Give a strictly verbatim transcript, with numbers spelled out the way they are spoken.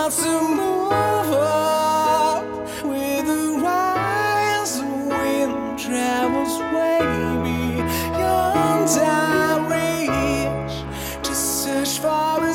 about to move up with the rise of wind travels way beyond our reach to search for